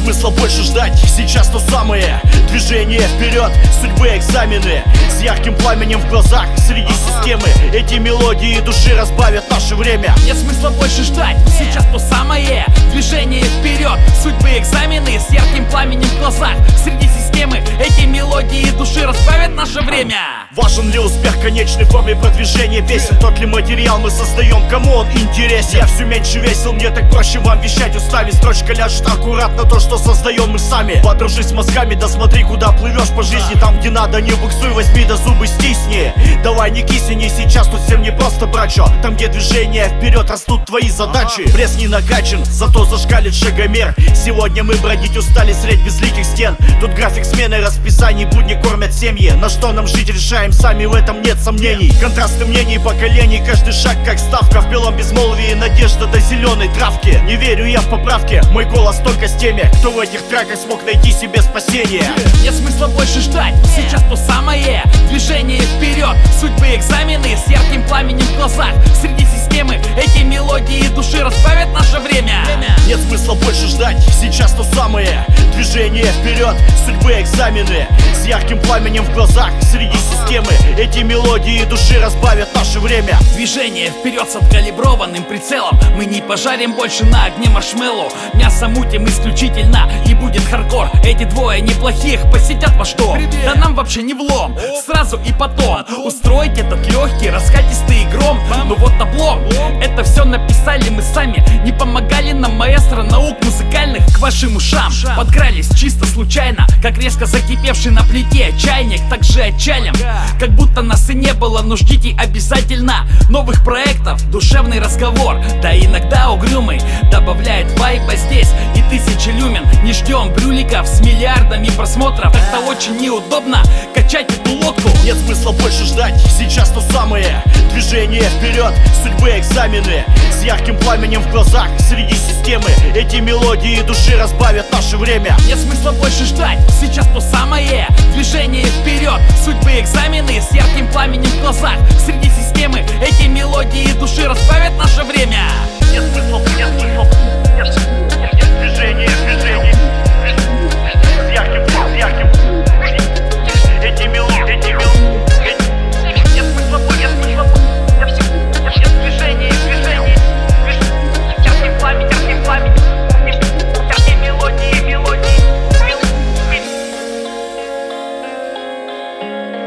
смысла больше ждать, сейчас то самое движение вперед, судьбы экзамены. С ярким пламенем в глазах среди системы. Эти мелодии души разбавят наше время. Нет смысла больше ждать, сейчас то самое движение вперед, судьбы экзамены. С ярким пламенем в глазах среди системы. Эти мелодии души разбавят наше время. Важен ли успех в конечной форме продвижения песен? Тот ли материал мы создаем, кому он интересен? Я все меньше весел, мне так проще вам вещать устами. Строчка ляжет аккуратно, то, что создаем мы сами. Подружись мозгами, да смотри, куда плывешь по жизни. Там, где надо, не буксуй, возьми да зубы стисни. Давай не кисни, не сейчас, тут всем не просто, брачо. Там, где движение вперед, растут твои задачи. Пресс не накачан, зато зашкалит шагомер. Сегодня мы бродить устали средь безликих стен. Тут график смены расписаний, будни кормят семьи. На что нам жить, решаем сами, в этом нет сомнений. Контрасты мнений поколений, каждый шаг как ставка. В белом безмолвии надежда до зеленой травки. Не верю я в поправки, мой голос только с теми, кто в этих треках смог найти себе спасение. Нет смысла больше ждать, сейчас то самое движение вперед, судьбы экзамены. С ярким пламенем в глазах среди системы. Эти мелодии души разбавят наше время. Нет смысла больше ждать, сейчас то самое движение вперед, судьбы экзамены. С ярким пламенем в глазах среди системы. Эти мелодии души разбавят наше время. Движение вперед с откалиброванным прицелом. Мы не пожарим больше на огне маршмеллоу. Мясо мутим исключительно, и будет хардкор. Эти двое неплохих посетят ваш дом. Да нам вообще не влом, сразу и потом устроить этот легкий, раскатистый гром. Ну вот облом, это все написали мы сами. Не помогали нам маэстро наук музыкальных. К вашим ушам подкрались чисто случайно, как резко закипевший на плите чайник. Так же отчалим, как будто нас и не было. Но ждите обязательно новых проектов. Душевный разговор, да иногда угрюмый, добавляет вайба здесь и 1000 люмен. Не ждем брюликов с миллиардами просмотров. Это очень неудобно качать эту лодку. Нет смысла больше ждать, сейчас то самое движение вперед, судьбы экзамены. С ярким пламенем в глазах среди системы. Эти мелодии души разбавят наше время. Нет смысла больше ждать, сейчас то самое движение вперед, судьбы экзамены. С ярким пламенем в глазах среди системы. Эти мелодии души разбавят наше время. Нет смысла, нет смысла, нет движение, движение. С ярким, эти мелодии, эти мелодии. Нет смысла, нет смысла, нет движение, движение. Ярким пламень, яркие мелодии, мелодии.